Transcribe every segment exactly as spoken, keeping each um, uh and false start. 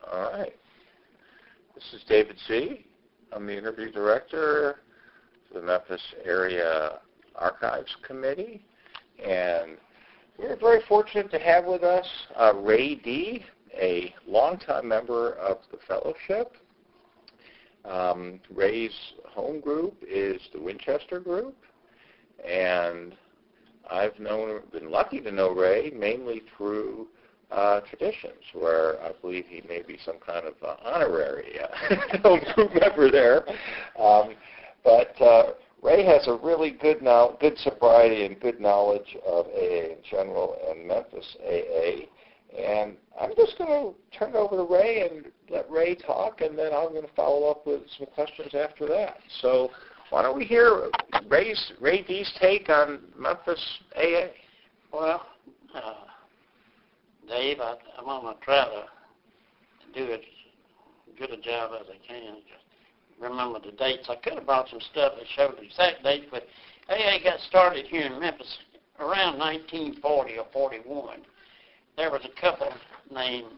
All right. This is David C. I'm the interview director for the Memphis Area Archives Committee, and we're very fortunate to have with us uh, Ray D., a longtime member of the fellowship. Um, Ray's home group is the Winchester Group, and I've known, been lucky to know Ray mainly through uh, traditions, where I believe he may be some kind of uh, honorary uh, home group member there. Um, but uh, Ray has a really good now, good sobriety and good knowledge of A A in general and Memphis A A. And I'm just going to turn it over to Ray and let Ray talk, and then I'm going to follow up with some questions after that. So why don't we hear Ray's, Ray D's take on Memphis A A? Well, uh, Dave, I, I'm going to try to do as good a job as I can. Just remember the dates. I could have brought some stuff that showed the exact dates, but A A got started here in Memphis around nineteen forty or forty-one. There was a couple named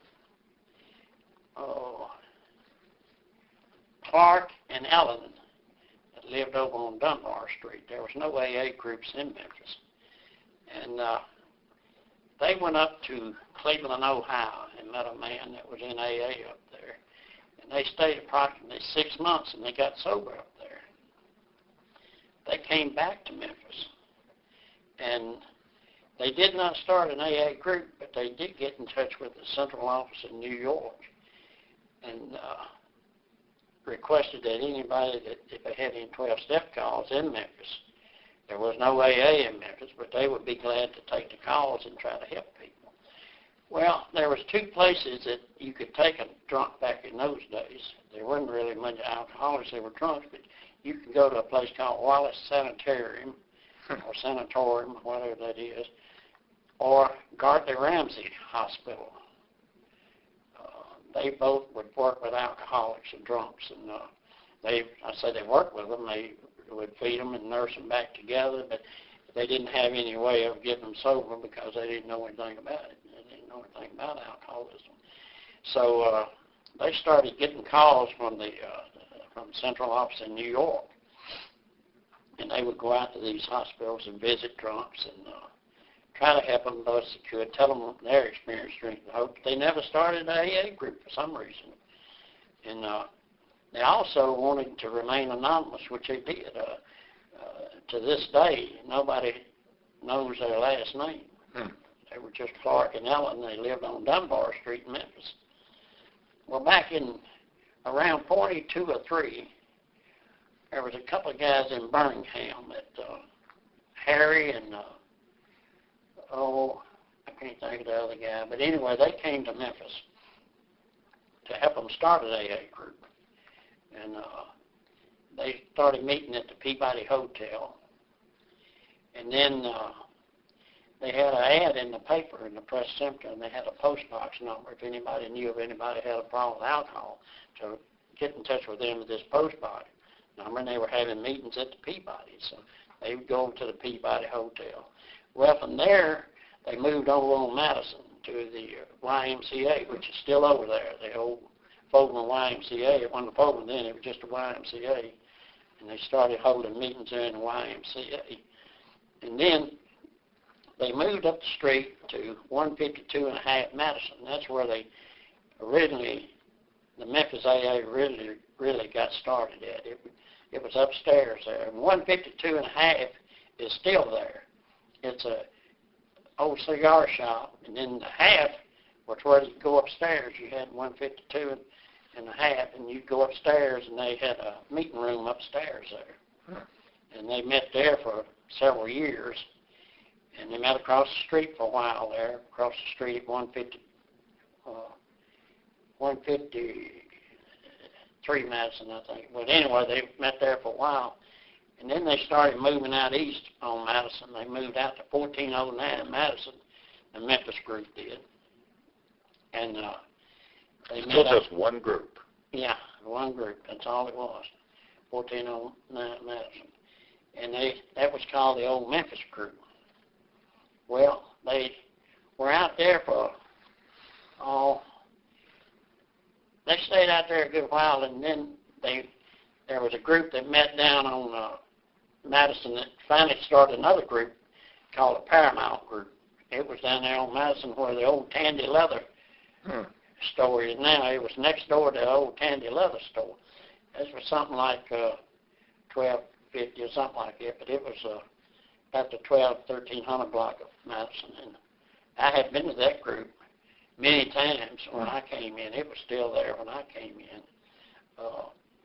uh, oh, Clark and Ellen that lived over on Dunbar Street. There was no A A groups in Memphis. And uh, they went up to Cleveland, Ohio, and met a man that was in A A up there. And they stayed approximately six months, and they got sober up there. They came back to Memphis, and they did not start an A A group, but they did get in touch with the central office in New York and uh, requested that anybody that, if they had any twelve-step calls in Memphis, there was no A A in Memphis, but they would be glad to take the calls and try to help people. Well, there was two places that you could take a drunk back in those days. There wasn't really much alcoholics, they were drunks, but you could go to a place called Wallace Sanitarium or Sanatorium, whatever that is, or Gardner Ramsey Hospital. Uh, they both would work with alcoholics and drunks, and uh, they, I say they worked with them. They would feed them and nurse them back together, but they didn't have any way of getting them sober because they didn't know anything about it. They didn't know anything about alcoholism. So uh, they started getting calls from the uh, from the central office in New York, and they would go out to these hospitals and visit drunks and uh, try to help them the best they could, tell them their experience drinking the hope. They never started an A A group for some reason. And uh, they also wanted to remain anonymous, which they did. Uh, uh, to this day, nobody knows their last name. Hmm. They were just Clark and Ellen. They lived on Dunbar Street in Memphis. Well, back in around forty-two or three, there was a couple of guys in Birmingham that uh, Harry and uh, oh, I can't think of the other guy, but anyway, they came to Memphis to help them start an A A group. And uh, they started meeting at the Peabody Hotel. And then uh, they had an ad in the paper, in the press center, and they had a post box number. If anybody knew of anybody had a problem with alcohol, to get in touch with them at this post box number, and they were having meetings at the Peabody. So they would go to the Peabody Hotel. Well, from there, they moved over on Madison to the Y M C A, which is still over there, the old Fogelman Y M C A. It wasn't a Fogelman then, it was just a Y M C A. And they started holding meetings there in the Y M C A. And then they moved up the street to one fifty-two and a half Madison. That's where they originally, the Memphis A A really, really got started at. It, it was upstairs there. And one fifty-two and a half is still there. It's a old cigar shop, and then the half was where you go upstairs. You had one fifty-two and a half, and you'd go upstairs, and they had a meeting room upstairs there. Hmm. And they met there for several years, and they met across the street for a while there, across the street at one fifty, uh, one fifty-three Madison, I think. But anyway, they met there for a while. And then they started moving out east on Madison. They moved out to fourteen oh nine Madison, the Memphis group did. And uh, they Still met just out, one group. Yeah, one group. That's all it was, fourteen oh nine Madison. And they that was called the Old Memphis Group. Well, they were out there for, oh, stayed out there a good while, and then they there was a group that met down on uh, Madison that finally started another group called the Paramount Group. It was down there on Madison where the old Tandy Leather hmm. store is now. It was next door to the old Tandy Leather store. This was something like uh, twelve fifty or something like that, but it was uh, about the twelve, thirteen hundred block of Madison. And I had been to that group many times when I came in. It was still there when I came in. Uh,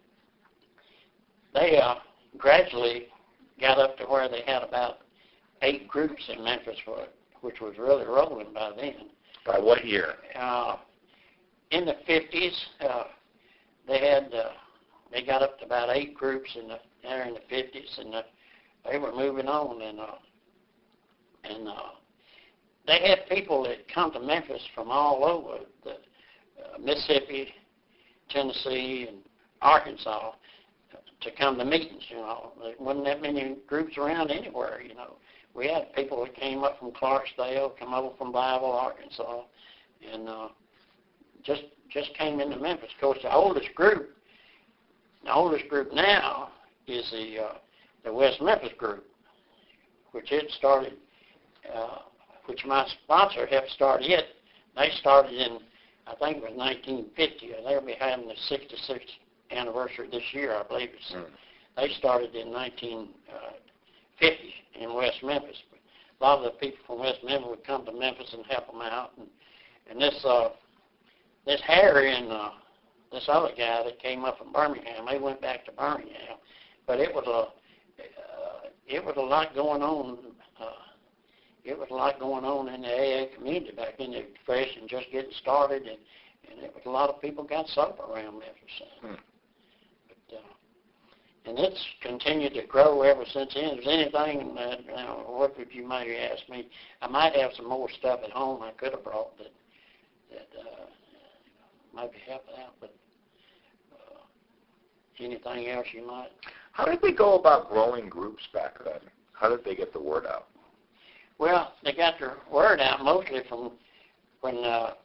they uh, gradually got up to where they had about eight groups in Memphis, which was really rolling by then. By what year? Uh, in the fifties, uh, they had uh, they got up to about eight groups in the there in the fifties, and uh, they were moving on, and uh, and uh, they had people that come to Memphis from all over the uh, Mississippi, Tennessee, and Arkansas to come to meetings. You know, there wasn't that many groups around anywhere. You know, we had people that came up from Clarksdale, come over from Bible, Arkansas, and uh, just just came into Memphis. Of course, the oldest group, the oldest group now is the uh, the West Memphis group, which it started, uh, which my sponsor helped start it. They started in, I think it was nineteen fifty. They'll be having the sixty-sixth anniversary this year, I believe. It's, mm. They started in nineteen fifty in West Memphis. But a lot of the people from West Memphis would come to Memphis and help them out. And, and this uh, this Harry and uh, this other guy that came up from Birmingham, they went back to Birmingham. But it was a uh, it was a lot going on. Uh, it was a lot going on in the A A community back then. They were fresh and just getting started, and, and it was a lot of people got sober around Memphis. Hmm. But, uh, and it's continued to grow ever since then. If there's anything that, you know, what would you might ask me? I might have some more stuff at home I could have brought that that uh, might be helping out. But uh, anything else you might? How did they go about growing groups back then? How did they get the word out? Well, they got their word out mostly from when uh,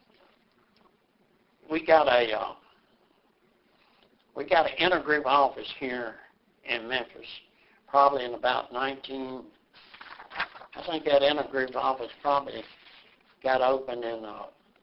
we got a uh, we got an intergroup office here in Memphis, probably in about nineteen. I think that intergroup office probably got opened in uh,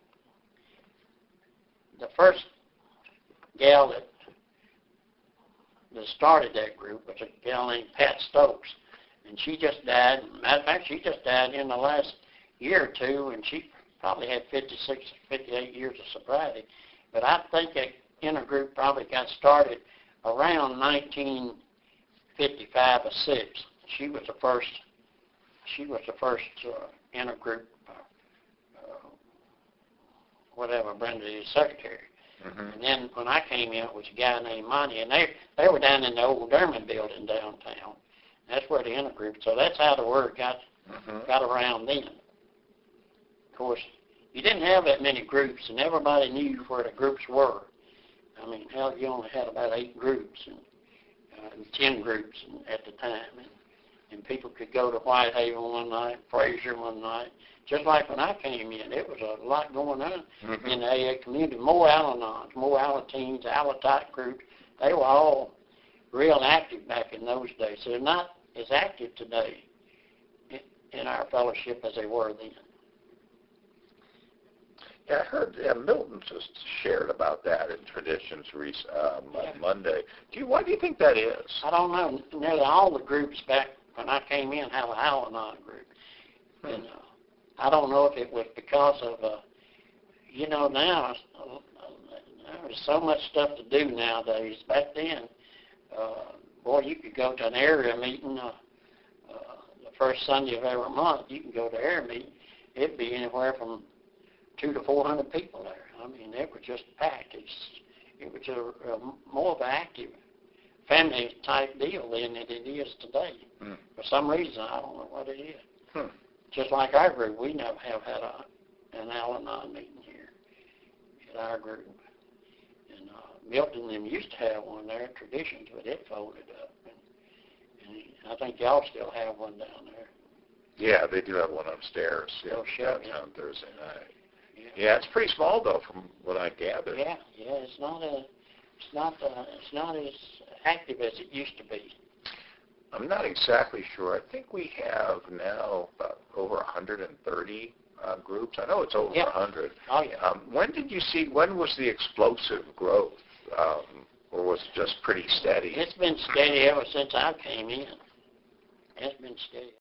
the first gal that that started that group was a gal named Pat Stokes, and she just died. Matter of fact, she just died in the last year or two, and she probably had fifty-six, fifty-eight years of sobriety. But I think that intergroup probably got started around nineteen fifty-five or six. She was the first. She was the first uh, intergroup, uh, uh, whatever, Brenda is secretary. Mm-hmm. And then when I came in, it was a guy named Monty, and they they were down in the old Derman building downtown. That's where the intergroup. So that's how the word got mm-hmm. got around then. Of course, you didn't have that many groups, and everybody knew where the groups were. I mean, hell, you only had about eight groups and, uh, and ten groups at the time, and, and people could go to Whitehaven one night, Fraser one night. Just like when I came in, it was a lot going on mm-hmm. in the A A community. More Al-Anons, more Alateens, Alatype groups. They were all real active back in those days. So they're not as active today in, in our fellowship as they were then. Yeah, I heard yeah, Milton just shared about that in Traditions uh, yeah. Monday. Do you, why do you think that is? I don't know. Nearly all the groups back when I came in have an Al-Anon group. Hmm. And, uh, I don't know if it was because of, uh, you know, now uh, there's so much stuff to do nowadays. Back then, uh, boy, you could go to an area meeting uh, uh, the first Sunday of every month. You can go to area meeting. It'd be anywhere from two to four hundred people there. I mean, it was just packed. It's, it was a, a more of an active family type deal than it is today. Hmm. For some reason, I don't know what it is. Hmm. Just like our group, we never have had a, an Al-Anon meeting here at our group. And uh, Milton them used to have one there, Traditions, but it folded up. And, and I think y'all still have one down there. Yeah, they do have one upstairs. Still yeah, shut, downtown Thursday night. Yeah. Yeah, it's pretty small though, from what I gathered. Yeah, yeah, it's not a, it's not, uh, it's not as active as it used to be. I'm not exactly sure. I think we have now about over one hundred thirty uh, groups. I know it's over Yeah. one hundred. Oh yeah. Um, when did you see? When was the explosive growth, um, or was it just pretty steady? It's been steady ever since I came in. It's been steady.